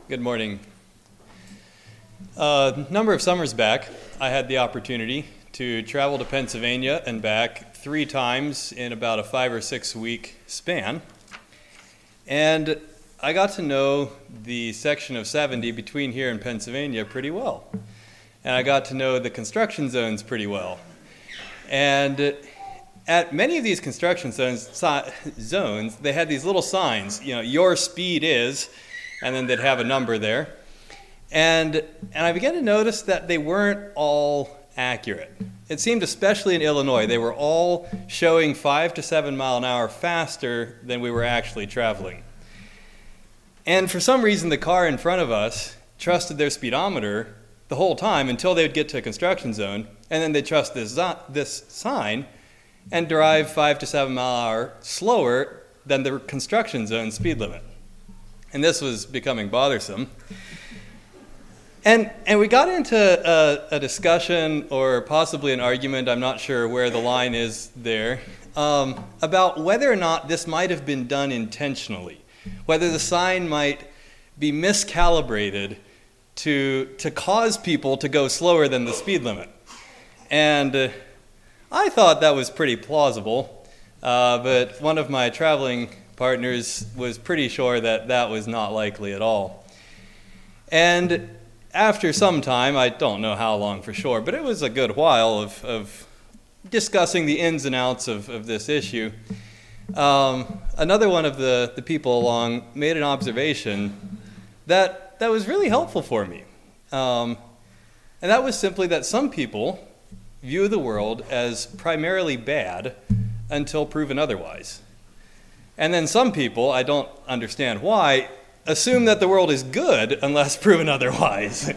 Good morning. A number of summers back, I had the opportunity to travel to Pennsylvania and back 3 times in about a 5 or 6 week span. And I got to know the section of 70 between here and Pennsylvania pretty well. And I got to know the construction zones pretty well. And at many of these construction zones, they had these little signs, your speed is, and then they'd have a number there. And I began to notice that they weren't all accurate. It seemed, especially in Illinois, they were all showing 5 to 7 mile an hour faster than we were actually traveling. And for some reason, the car in front of us trusted their speedometer the whole time until they would get to a construction zone, and then they'd trust this sign and drive 5 to 7 mile an hour slower than the construction zone speed limit. And this was becoming bothersome. And we got into a discussion, or possibly an argument, I'm not sure where the line is there, about whether or not this might have been done intentionally, whether the sign might be miscalibrated to cause people to go slower than the speed limit. And I thought that was pretty plausible, but one of my traveling partners was pretty sure that that was not likely at all. And after some time, I don't know how long for sure, but it was a good while of discussing the ins and outs of this issue, another one of the people along made an observation that was really helpful for me. And that was simply that some people view the world as primarily bad until proven otherwise. And then some people, I don't understand why, assume that the world is good unless proven otherwise.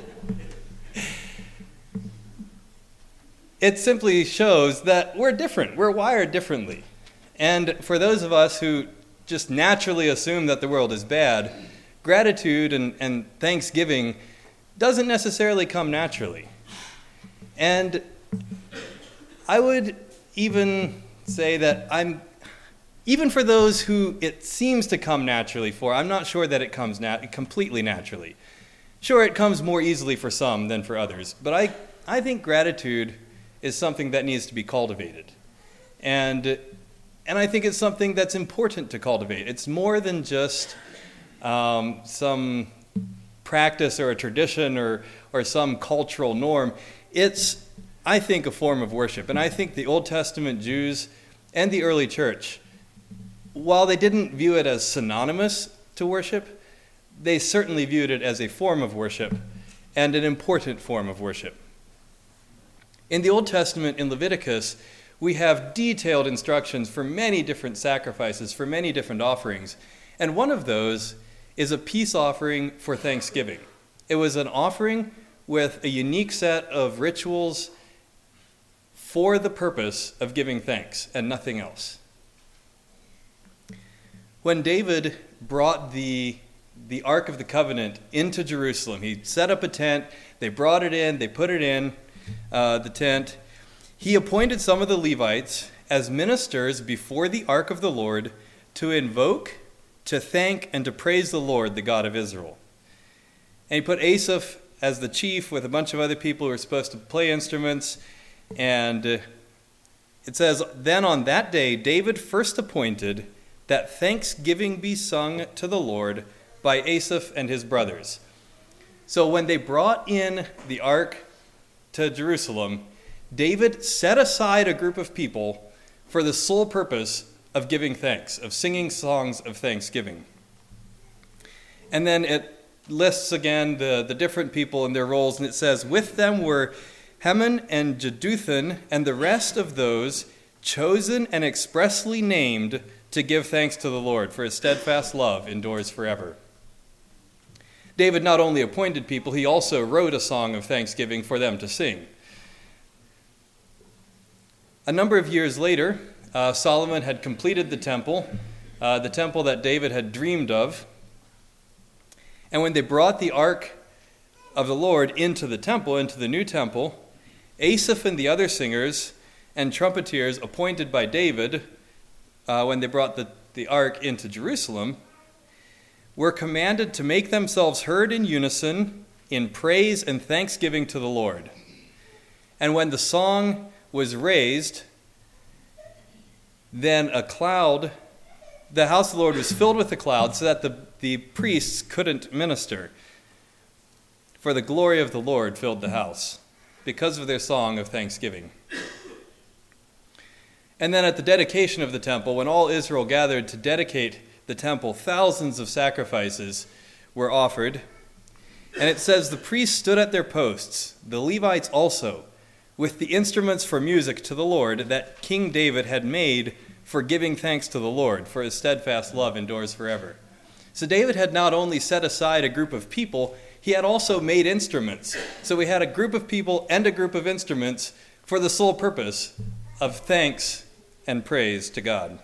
It simply shows that we're different. We're wired differently. And for those of us who just naturally assume that the world is bad, gratitude and thanksgiving doesn't necessarily come naturally. And I would even say that even for those who it seems to come naturally for, I'm not sure that it comes completely naturally. Sure, it comes more easily for some than for others, but I think gratitude is something that needs to be cultivated. And I think it's something that's important to cultivate. It's more than just some practice or a tradition or some cultural norm. It's, I think, a form of worship. And I think the Old Testament Jews and the early church, while they didn't view it as synonymous to worship, they certainly viewed it as a form of worship and an important form of worship. In the Old Testament, in Leviticus, we have detailed instructions for many different sacrifices, for many different offerings. And one of those is a peace offering for Thanksgiving. It was an offering with a unique set of rituals for the purpose of giving thanks and nothing else. When David brought the Ark of the Covenant into Jerusalem, he set up a tent, they brought it in, they put it in the tent. He appointed some of the Levites as ministers before the Ark of the Lord to invoke, to thank, and to praise the Lord, the God of Israel. And he put Asaph as the chief with a bunch of other people who were supposed to play instruments. And it says, "Then on that day David first appointed that thanksgiving be sung to the Lord by Asaph and his brothers." So when they brought in the ark to Jerusalem, David set aside a group of people for the sole purpose of giving thanks, of singing songs of thanksgiving. And then it lists again the different people and their roles, and it says, "With them were Heman and Jeduthun and the rest of those chosen and expressly named to give thanks to the Lord, for his steadfast love endures forever." David not only appointed people, he also wrote a song of thanksgiving for them to sing. A number of years later, Solomon had completed the temple that David had dreamed of. And when they brought the Ark of the Lord into the temple, into the new temple, Asaph and the other singers and trumpeters appointed by David when they brought the ark into Jerusalem were commanded to make themselves heard in unison in praise and thanksgiving to the Lord. And when the song was raised, then a cloud, the house of the Lord was filled with a cloud so that the priests couldn't minister. For the glory of the Lord filled the house because of their song of thanksgiving. And then at the dedication of the temple, when all Israel gathered to dedicate the temple, thousands of sacrifices were offered. And it says, the priests stood at their posts, the Levites also, with the instruments for music to the Lord that King David had made for giving thanks to the Lord, for his steadfast love endures forever. So David had not only set aside a group of people, he had also made instruments. So we had a group of people and a group of instruments for the sole purpose of thanks and praise to God.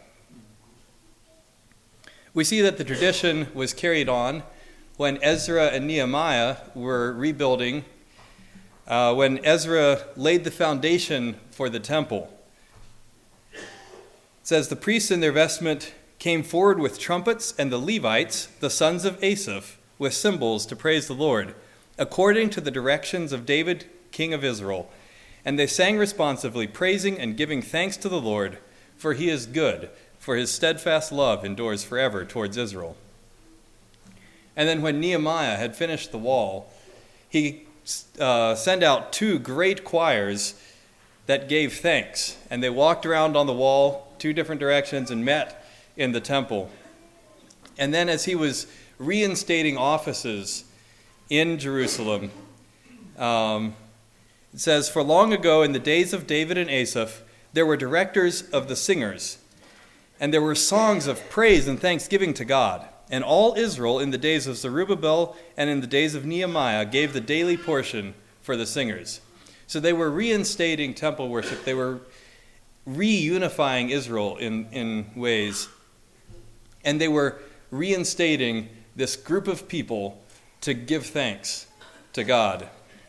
We see that the tradition was carried on when Ezra and Nehemiah were rebuilding, when Ezra laid the foundation for the temple. It says, the priests in their vestment came forward with trumpets, and the Levites, the sons of Asaph, with cymbals to praise the Lord, according to the directions of David, king of Israel. And they sang responsively, praising and giving thanks to the Lord, for he is good, for his steadfast love endures forever towards Israel. And then when Nehemiah had finished the wall, he sent out two great choirs that gave thanks. And they walked around on the wall, two different directions, and met in the temple. And then as he was reinstating offices in Jerusalem, it says, for long ago in the days of David and Asaph, there were directors of the singers, and there were songs of praise and thanksgiving to God. And all Israel in the days of Zerubbabel and in the days of Nehemiah gave the daily portion for the singers. So they were reinstating temple worship. They were reunifying Israel in ways. And they were reinstating this group of people to give thanks to God.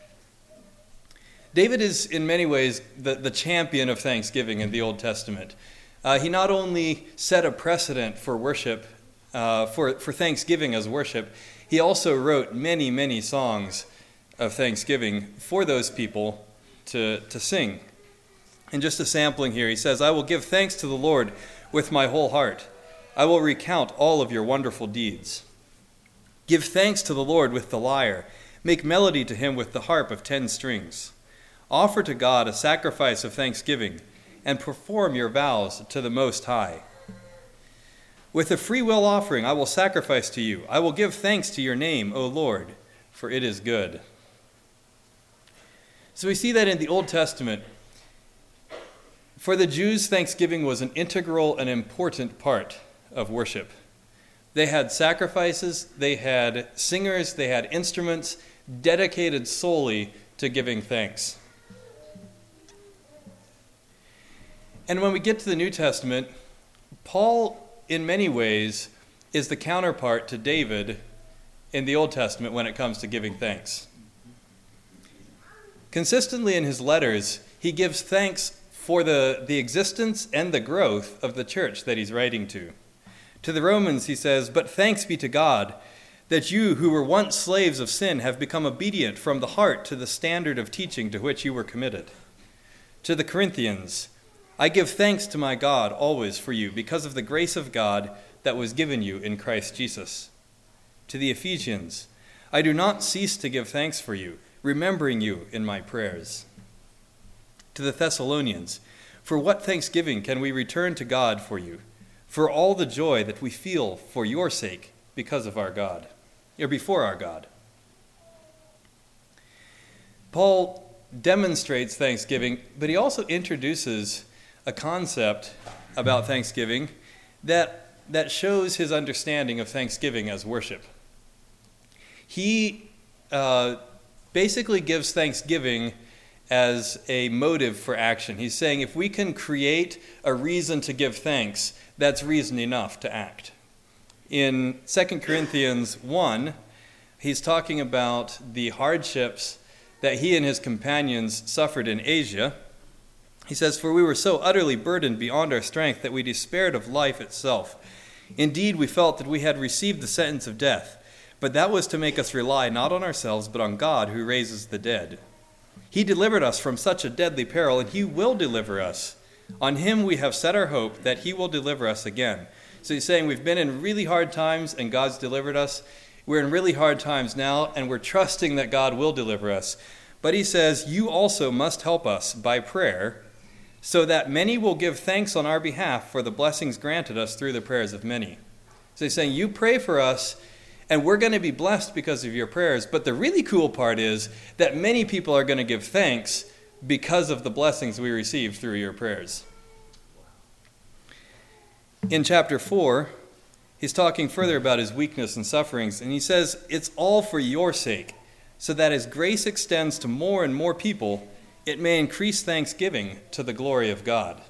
David is in many ways the champion of thanksgiving in the Old Testament. He not only set a precedent for worship, for thanksgiving as worship, he also wrote many, many songs of thanksgiving for those people to sing. And just a sampling here, he says, I will give thanks to the Lord with my whole heart. I will recount all of your wonderful deeds. Give thanks to the Lord with the lyre. Make melody to him with the harp of 10 strings. Offer to God a sacrifice of thanksgiving, and perform your vows to the Most High. With a free will offering I will sacrifice to you. I will give thanks to your name, O Lord, for it is good. So we see that in the Old Testament, for the Jews, thanksgiving was an integral and important part of worship. They had sacrifices, they had singers, they had instruments dedicated solely to giving thanks. And when we get to the New Testament, Paul, in many ways, is the counterpart to David in the Old Testament when it comes to giving thanks. Consistently in his letters, he gives thanks for the existence and the growth of the church that he's writing to. To the Romans, he says, but thanks be to God that you who were once slaves of sin have become obedient from the heart to the standard of teaching to which you were committed. To the Corinthians, I give thanks to my God always for you because of the grace of God that was given you in Christ Jesus. To the Ephesians, I do not cease to give thanks for you, remembering you in my prayers. To the Thessalonians, for what thanksgiving can we return to God for you, for all the joy that we feel for your sake because of our God, or before our God. Paul demonstrates thanksgiving, but he also introduces a concept about thanksgiving that shows his understanding of thanksgiving as worship. He basically gives thanksgiving as a motive for action. He's saying if we can create a reason to give thanks, that's reason enough to act. In 2 Corinthians 1, he's talking about the hardships that he and his companions suffered in Asia. He says, for we were so utterly burdened beyond our strength that we despaired of life itself. Indeed, we felt that we had received the sentence of death, but that was to make us rely not on ourselves, but on God who raises the dead. He delivered us from such a deadly peril, and he will deliver us. On him we have set our hope that he will deliver us again. So he's saying we've been in really hard times, and God's delivered us. We're in really hard times now, and we're trusting that God will deliver us. But he says, you also must help us by prayer, so that many will give thanks on our behalf for the blessings granted us through the prayers of many. So he's saying, you pray for us, and we're going to be blessed because of your prayers. But the really cool part is that many people are going to give thanks because of the blessings we received through your prayers. In chapter 4, he's talking further about his weakness and sufferings, and he says, it's all for your sake, so that as grace extends to more and more people, it may increase thanksgiving to the glory of God.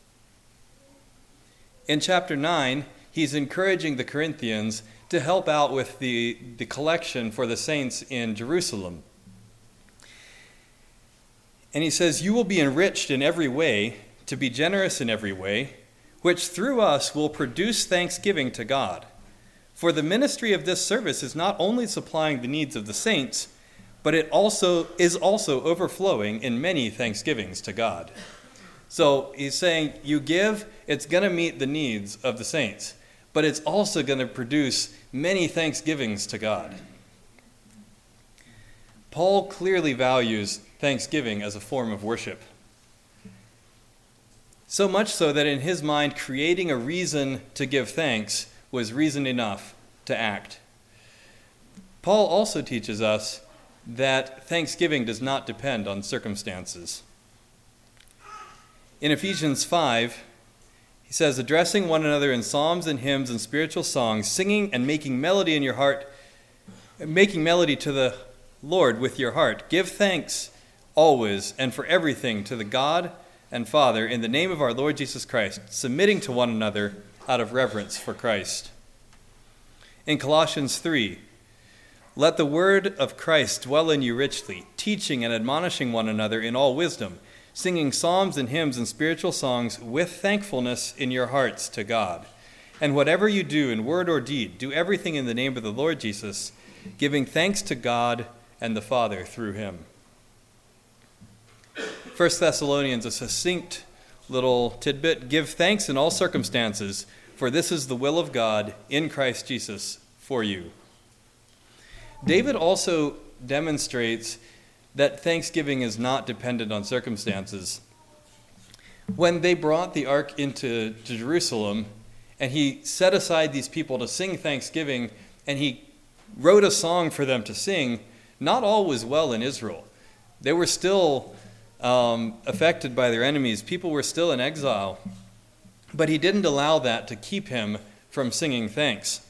In chapter 9, he's encouraging the Corinthians to help out with the collection for the saints in Jerusalem. And he says, you will be enriched in every way, to be generous in every way, which through us will produce thanksgiving to God. For the ministry of this service is not only supplying the needs of the saints, but it is also overflowing in many thanksgivings to God. So he's saying, you give, it's going to meet the needs of the saints, but it's also going to produce many thanksgivings to God. Paul clearly values thanksgiving as a form of worship. So much so that in his mind, creating a reason to give thanks was reason enough to act. Paul also teaches us that thanksgiving does not depend on circumstances. In Ephesians 5, he says, addressing one another in psalms and hymns and spiritual songs, singing and making melody in your heart, making melody to the Lord with your heart. Give thanks always and for everything to the God and Father in the name of our Lord Jesus Christ, submitting to one another out of reverence for Christ. In Colossians 3, let the word of Christ dwell in you richly, teaching and admonishing one another in all wisdom, singing psalms and hymns and spiritual songs with thankfulness in your hearts to God. And whatever you do in word or deed, do everything in the name of the Lord Jesus, giving thanks to God and the Father through him. 1 Thessalonians, a succinct little tidbit, give thanks in all circumstances, for this is the will of God in Christ Jesus for you. David also demonstrates that thanksgiving is not dependent on circumstances. When they brought the ark into Jerusalem, and he set aside these people to sing thanksgiving, and he wrote a song for them to sing, not all was well in Israel. They were still affected by their enemies. People were still in exile. But he didn't allow that to keep him from singing thanks.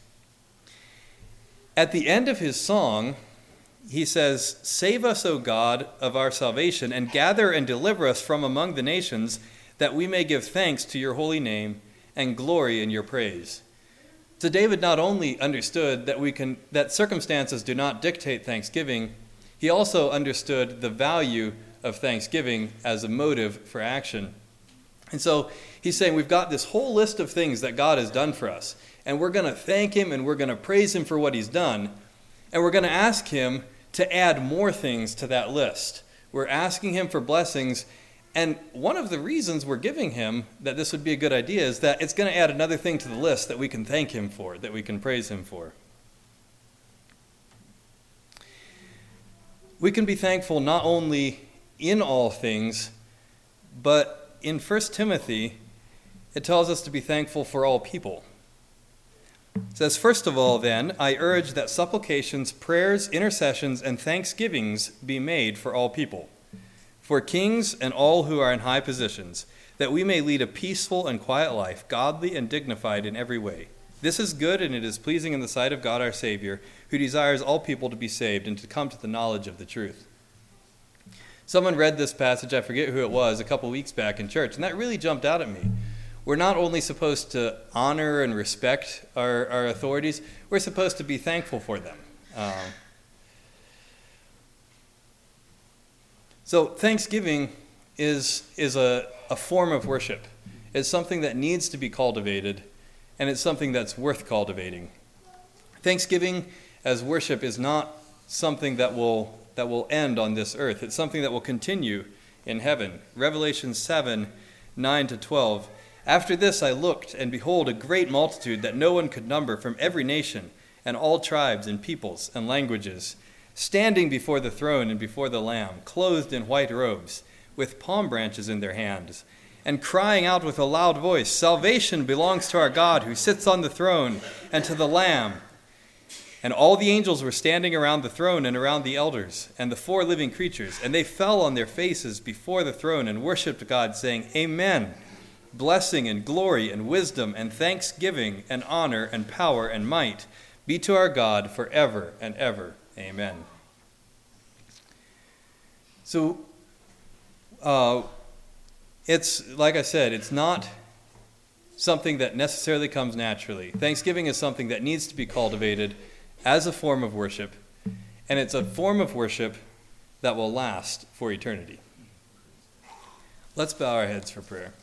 At the end of his song, he says, save us, O God, of our salvation, and gather and deliver us from among the nations, that we may give thanks to your holy name and glory in your praise. So David not only understood that circumstances do not dictate thanksgiving, he also understood the value of thanksgiving as a motive for action. And so he's saying we've got this whole list of things that God has done for us, and we're going to thank him and we're going to praise him for what he's done, and we're going to ask him to add more things to that list. We're asking him for blessings, and one of the reasons we're giving him that this would be a good idea is that it's going to add another thing to the list that we can thank him for, that we can praise him for. We can be thankful not only in all things, but in 1 Timothy, it tells us to be thankful for all people. It says, first of all, then, I urge that supplications, prayers, intercessions, and thanksgivings be made for all people, for kings and all who are in high positions, that we may lead a peaceful and quiet life, godly and dignified in every way. This is good, and it is pleasing in the sight of God our Savior, who desires all people to be saved and to come to the knowledge of the truth. Someone read this passage, I forget who it was, a couple weeks back in church, and that really jumped out at me. We're not only supposed to honor and respect our authorities, we're supposed to be thankful for them. So thanksgiving is a form of worship. It's something that needs to be cultivated, and it's something that's worth cultivating. Thanksgiving as worship is not something that will end on this earth. It's something that will continue in heaven. Revelation 7:9-12. After this I looked, and behold, a great multitude that no one could number, from every nation and all tribes and peoples and languages, standing before the throne and before the Lamb, clothed in white robes, with palm branches in their hands, and crying out with a loud voice, "Salvation belongs to our God who sits on the throne and to the Lamb." And all the angels were standing around the throne and around the elders and the 4 living creatures, and they fell on their faces before the throne and worshipped God, saying, "Amen. Blessing and glory and wisdom and thanksgiving and honor and power and might be to our God forever and ever. Amen." So, it's, like I said, it's not something that necessarily comes naturally. Thanksgiving is something that needs to be cultivated as a form of worship, and it's a form of worship that will last for eternity. Let's bow our heads for prayer.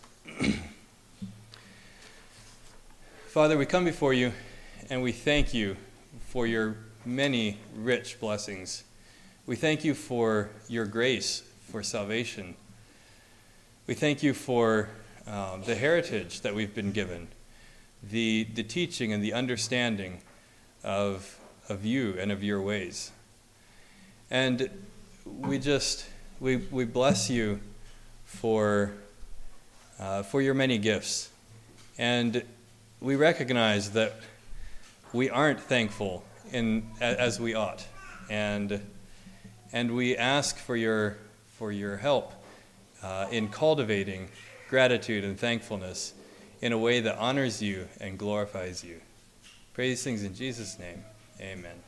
Father, we come before you, and we thank you for your many rich blessings. We thank you for your grace, for salvation. We thank you for the heritage that we've been given, the teaching and the understanding of you and of your ways. And we bless you for your many gifts. And we recognize that we aren't thankful as we ought. And we ask for your help in cultivating gratitude and thankfulness in a way that honors you and glorifies you. Pray these things in Jesus' name. Amen.